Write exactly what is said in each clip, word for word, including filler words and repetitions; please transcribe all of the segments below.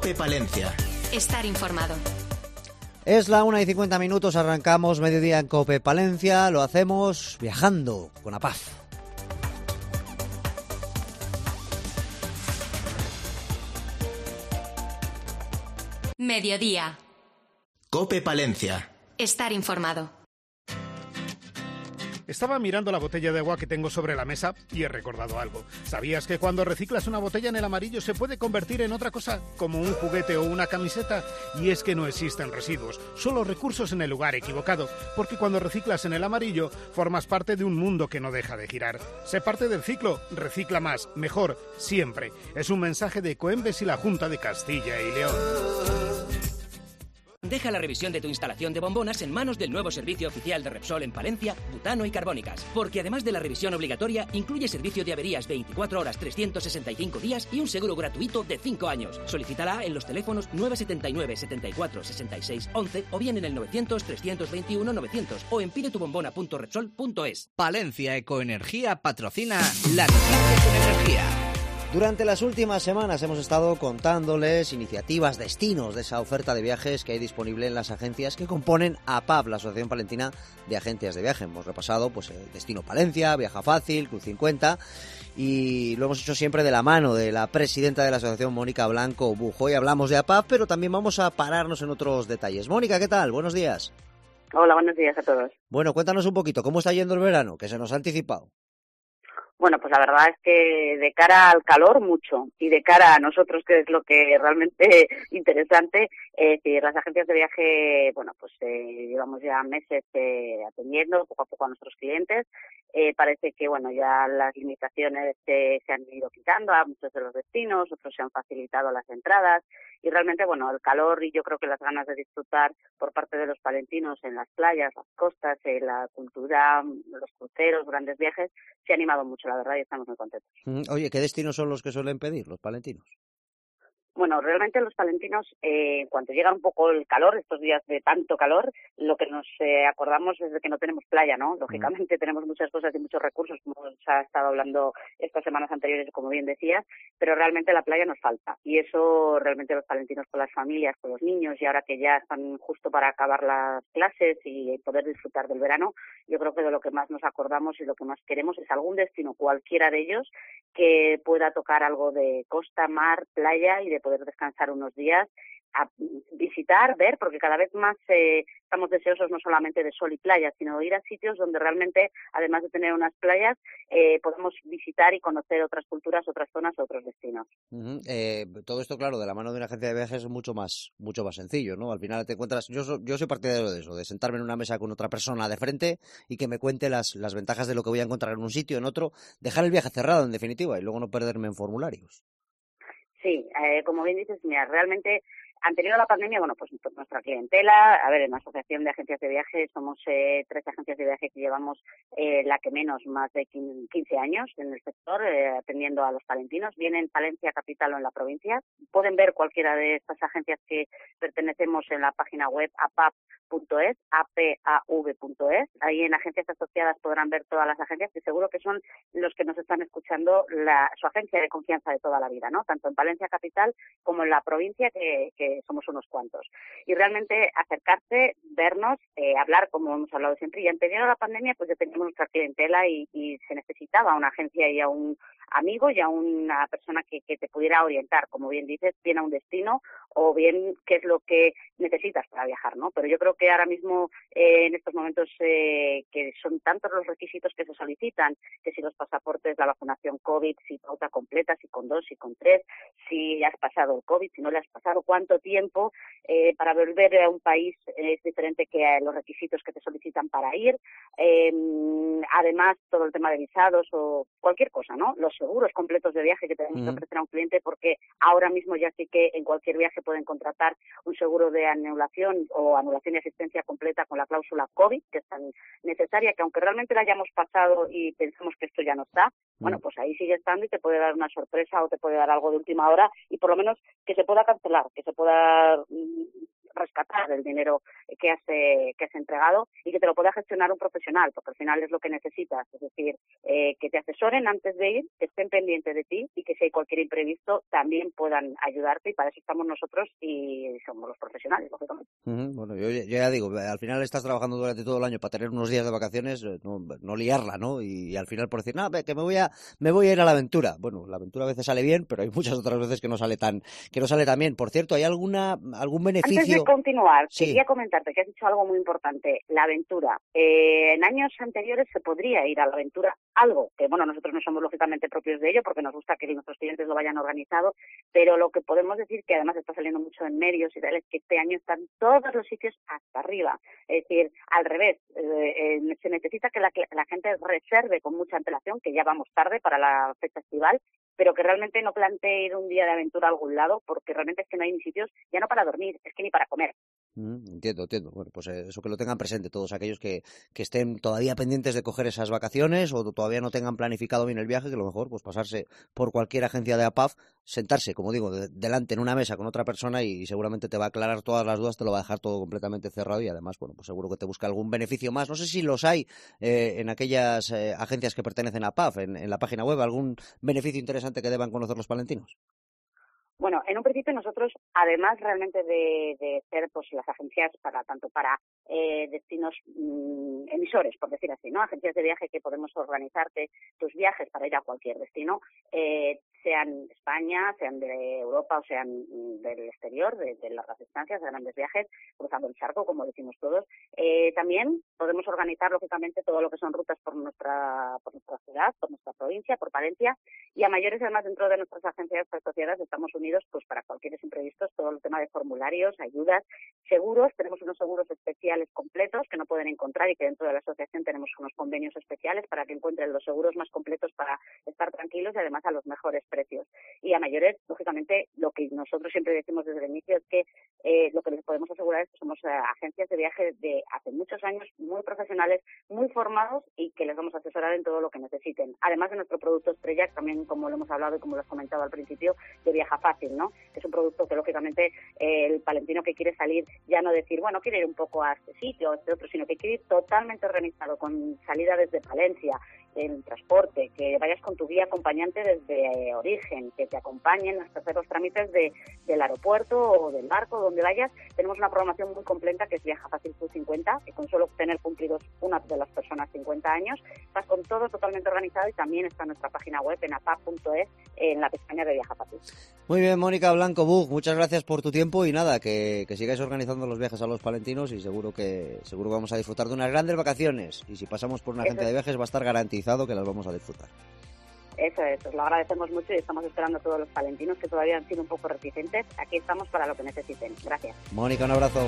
COPE Palencia. Estar informado. Es la una y cincuenta minutos, arrancamos mediodía en COPE Palencia, lo hacemos viajando con APAF. Mediodía. COPE Palencia. Estar informado. Estaba mirando la botella de agua que tengo sobre la mesa y he recordado algo. ¿Sabías que cuando reciclas una botella en el amarillo se puede convertir en otra cosa, como un juguete o una camiseta? Y es que no existen residuos, solo recursos en el lugar equivocado, porque cuando reciclas en el amarillo formas parte de un mundo que no deja de girar. Sé parte del ciclo, recicla más, mejor, siempre. Es un mensaje de Ecoembes y la Junta de Castilla y León. Deja la revisión de tu instalación de bombonas en manos del nuevo servicio oficial de Repsol en Palencia, Butano y Carbónicas, porque además de la revisión obligatoria, incluye servicio de averías veinticuatro horas, trescientos sesenta y cinco días y un seguro gratuito de cinco años. Solicítala en los teléfonos nueve siete nueve, setenta y cuatro, sesenta y seis, once o bien en el novecientos, trescientos veintiuno, novecientos o en pidetubombona punto repsol punto es. Palencia Ecoenergía patrocina la noticia con energía. Durante las últimas semanas hemos estado contándoles iniciativas, destinos de esa oferta de viajes que hay disponible en las agencias que componen APAV, la Asociación Palentina de Agencias de Viaje. Hemos repasado pues el Destino Palencia, Viaja Fácil, Cruz cincuenta y lo hemos hecho siempre de la mano de la presidenta de la asociación, Mónica Blanco Bujo. Hoy hablamos de APAV, pero también vamos a pararnos en otros detalles. Mónica, ¿qué tal? Buenos días. Hola, buenos días a todos. Bueno, cuéntanos un poquito, ¿cómo está yendo el verano? Que se nos ha anticipado. Bueno, pues la verdad es que de cara al calor mucho y de cara a nosotros, que es lo que realmente interesante, es decir, las agencias de viaje, bueno, pues eh, llevamos ya meses eh, atendiendo poco a poco a nuestros clientes. Eh, parece que, bueno, ya las limitaciones eh, se han ido quitando a muchos de los destinos, otros se han facilitado las entradas y realmente, bueno, el calor y yo creo que las ganas de disfrutar por parte de los palentinos en las playas, las costas, eh, la cultura, los cruceros, grandes viajes, se ha animado mucho, la verdad, y estamos muy contentos. Oye, ¿qué destinos son los que suelen pedir los palentinos? Bueno, realmente los palentinos, eh, en cuanto llega un poco el calor, estos días de tanto calor, lo que nos eh, acordamos es de que no tenemos playa, ¿no? Lógicamente mm. tenemos muchas cosas y muchos recursos, como se ha estado hablando estas semanas anteriores, como bien decías, pero realmente la playa nos falta. Y eso realmente los palentinos con las familias, con los niños, y ahora que ya están justo para acabar las clases y poder disfrutar del verano, yo creo que de lo que más nos acordamos y lo que más queremos es algún destino, cualquiera de ellos, que pueda tocar algo de costa, mar, playa y de poder descansar unos días, a visitar, ver, porque cada vez más eh, estamos deseosos no solamente de sol y playa, sino de ir a sitios donde realmente, además de tener unas playas, eh, podemos visitar y conocer otras culturas, otras zonas, otros destinos. Uh-huh. Eh, todo esto, claro, de la mano de una agencia de viajes es mucho más mucho más sencillo, ¿no? Al final te encuentras, yo, so, yo soy partidario de eso, de sentarme en una mesa con otra persona de frente y que me cuente las, las ventajas de lo que voy a encontrar en un sitio, en otro, dejar el viaje cerrado, en definitiva, y luego no perderme en formularios. Sí, eh, como bien dices, mira, realmente anterior a la pandemia, bueno, pues, pues nuestra clientela, a ver, en la Asociación de Agencias de Viaje somos eh, tres agencias de viaje que llevamos eh, la que menos, más de quince años en el sector, eh, atendiendo a los palentinos, bien en Palencia capital o en la provincia. Pueden ver cualquiera de estas agencias que pertenecemos en la página web apav punto es, a p a v punto es. Ahí en agencias asociadas podrán ver todas las agencias, que seguro que son los que nos están escuchando la, su agencia de confianza de toda la vida, ¿no? Tanto en Palencia capital como en la provincia, que, que somos unos cuantos. Y realmente acercarse, vernos, eh, hablar, como hemos hablado siempre. Y anterior a la pandemia, pues ya teníamos nuestra clientela y, y se necesitaba una agencia y a un amigo y a una persona que, que te pudiera orientar, como bien dices, bien a un destino o bien qué es lo que necesitas para viajar, ¿no? Pero yo creo que ahora mismo, eh, en estos momentos eh, que son tantos los requisitos que se solicitan, que si los pasaportes, la vacunación COVID, si pauta completa, si con dos, si con tres, si has pasado el COVID, si no le has pasado, cuánto tiempo eh, para volver a un país es diferente que a los requisitos que te solicitan para ir, eh, además todo el tema de visados o cualquier cosa, ¿no? Los seguros completos de viaje que tenemos uh-huh. que ofrecer a un cliente, porque ahora mismo ya sí que en cualquier viaje pueden contratar un seguro de anulación o anulación y asistencia completa con la cláusula COVID, que es tan necesaria, que aunque realmente la hayamos pasado y pensamos que esto ya no está, uh-huh. bueno, pues ahí sigue estando y te puede dar una sorpresa o te puede dar algo de última hora y por lo menos que se pueda cancelar, que se pueda rescatar del dinero que has, eh, que has entregado y que te lo pueda gestionar un profesional, porque al final es lo que necesitas, es decir, eh, que te asesoren antes de ir, que estén pendientes de ti y que si hay cualquier imprevisto también puedan ayudarte, y para eso estamos nosotros y somos los profesionales, lógicamente. Uh-huh. Bueno, yo, yo ya digo, al final estás trabajando durante todo el año para tener unos días de vacaciones, no, no liarla, ¿no? Y, y al final por decir, no, que me voy a me voy a ir a la aventura. Bueno, la aventura a veces sale bien, pero hay muchas otras veces que no sale tan que no sale tan bien. Por cierto, ¿hay alguna algún beneficio? Antes de continuar, sí. quería comentarte que has dicho algo muy importante, la aventura. Eh, en años anteriores se podría ir a la aventura, algo que, bueno, nosotros no somos lógicamente propios de ello porque nos gusta que nuestros clientes lo vayan organizado, pero lo que podemos decir, que además está saliendo mucho en medios y tal, es que este año están todos los sitios hasta arriba. Es decir, al revés, eh, eh, se necesita que la, la gente reserve con mucha antelación, que ya vamos tarde para la fecha estival, pero que realmente no plantee ir un día de aventura a algún lado, porque realmente es que no hay ni sitios, ya no para dormir, es que ni para comer. Mm, entiendo, entiendo. Bueno, pues eh, eso que lo tengan presente todos aquellos que, que estén todavía pendientes de coger esas vacaciones o todavía no tengan planificado bien el viaje, que lo mejor pues pasarse por cualquier agencia de A P A F, sentarse, como digo, de, delante en una mesa con otra persona y, y seguramente te va a aclarar todas las dudas, te lo va a dejar todo completamente cerrado y además, bueno, pues seguro que te busca algún beneficio más. No sé si los hay eh, en aquellas eh, agencias que pertenecen a A P A F, en, en la página web, algún beneficio interesante que deban conocer los palentinos. Bueno, en un principio nosotros, además realmente de, de ser pues las agencias para tanto para eh, destinos mmm, emisores, por decir así, ¿no? Agencias de viaje que podemos organizarte tus viajes para ir a cualquier destino, eh, sean de España, sean de Europa o sean del exterior, de, de largas distancias, de grandes viajes, cruzando el charco, como decimos todos. Eh, también podemos organizar, lógicamente, todo lo que son rutas por nuestra por nuestra ciudad, por nuestra provincia, por Palencia, y a mayores, además, dentro de nuestras agencias asociadas estamos unidos pues para cualquier imprevistos, todo el tema de formularios, ayudas, seguros. Tenemos unos seguros especiales completos que no pueden encontrar y que dentro de la asociación tenemos unos convenios especiales para que encuentren los seguros más completos para estar tranquilos y además a los mejores precios. Y a mayores, lógicamente, lo que nosotros siempre decimos desde el inicio es que eh, lo que les podemos asegurar es que somos eh, agencias de viaje de hace muchos años, muy profesionales, muy formados y que les vamos a asesorar en todo lo que necesiten. Además de nuestro producto estrella, también como lo hemos hablado y como lo has comentado al principio, de Viaja Fácil, ¿no? Que es un producto que lógicamente eh, el palentino que quiere salir, ya no decir, bueno, quiere ir un poco a este sitio o a este otro, sino que quiere ir totalmente organizado, con salida desde Palencia, en transporte, que vayas con tu guía acompañante desde eh, origen, que te acompañen hasta hacer los trámites de, del aeropuerto o del barco, donde vayas. Tenemos una programación muy completa que es Viaja Fácil Q cincuenta, que con solo tener cumplidos una de las personas cincuenta años, estás con todo totalmente organizado y también está en nuestra página web en apap punto es en la pestaña de Viaja Fácil. Muy bien, Mónica Blanco Bug, muchas gracias por tu tiempo y nada, que, que sigáis organizando los viajes a los palentinos y seguro que seguro que vamos a disfrutar de unas grandes vacaciones y si pasamos por una agencia de viajes va a estar garantizado que las vamos a disfrutar. Eso es, os lo agradecemos mucho y estamos esperando a todos los palentinos que todavía han sido un poco reticentes. Aquí estamos para lo que necesiten. Gracias. Mónica, un abrazo.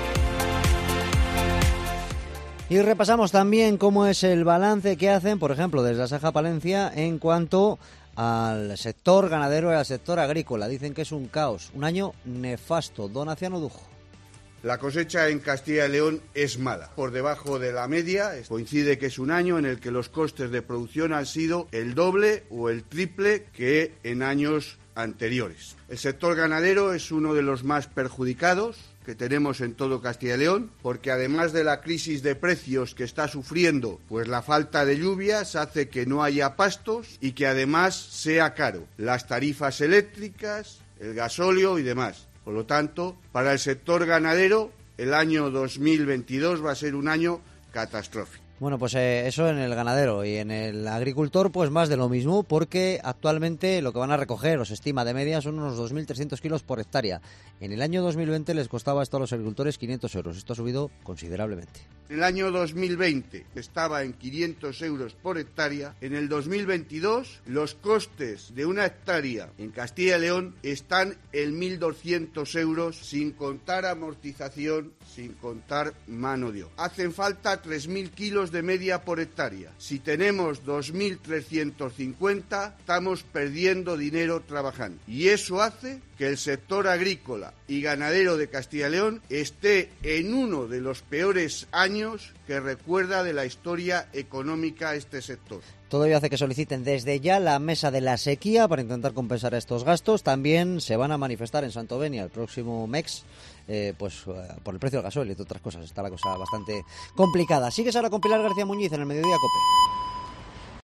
Y repasamos también cómo es el balance que hacen, por ejemplo, desde la Saja Palencia en cuanto al sector ganadero y al sector agrícola. Dicen que es un caos, un año nefasto. Donaciano Dujo. La cosecha en Castilla y León es mala, por debajo de la media. Coincide que es un año en el que los costes de producción han sido el doble o el triple que en años anteriores. El sector ganadero es uno de los más perjudicados que tenemos en todo Castilla y León, porque además de la crisis de precios que está sufriendo, pues la falta de lluvias hace que no haya pastos y que además sea caro las tarifas eléctricas, el gasóleo y demás. Por lo tanto, para el sector ganadero, el año dos mil veintidós va a ser un año catastrófico. Bueno, pues eh, eso en el ganadero y en el agricultor pues más de lo mismo, porque actualmente lo que van a recoger, o se estima de media, son unos dos mil trescientos kilos por hectárea. En el año dos mil veinte les costaba esto a los agricultores quinientos euros. Esto ha subido considerablemente. En el año dos mil veinte estaba en quinientos euros por hectárea. En el dos mil veintidós los costes de una hectárea en Castilla y León están en mil doscientos euros sin contar amortización, sin contar mano de obra. Hacen falta tres mil kilos de media por hectárea. Si tenemos dos mil trescientos cincuenta, estamos perdiendo dinero trabajando. Y eso hace que el sector agrícola y ganadero de Castilla y León esté en uno de los peores años que recuerda de la historia económica este sector. Todo ello hace que soliciten desde ya la mesa de la sequía para intentar compensar estos gastos. También se van a manifestar en Santovenia el próximo mes eh, pues eh, por el precio del gasoil y de otras cosas. Está la cosa bastante complicada. Sigues ahora con Pilar García Muñiz en el Mediodía COPE.